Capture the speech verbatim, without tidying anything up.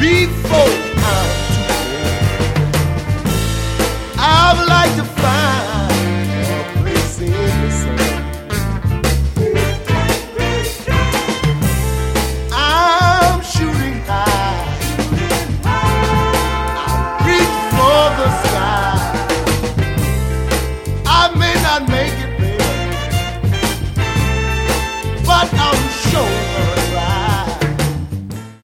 before I'm too late. I would like to find a place in the sun. I'm shooting high, I reach for the sky. I may not make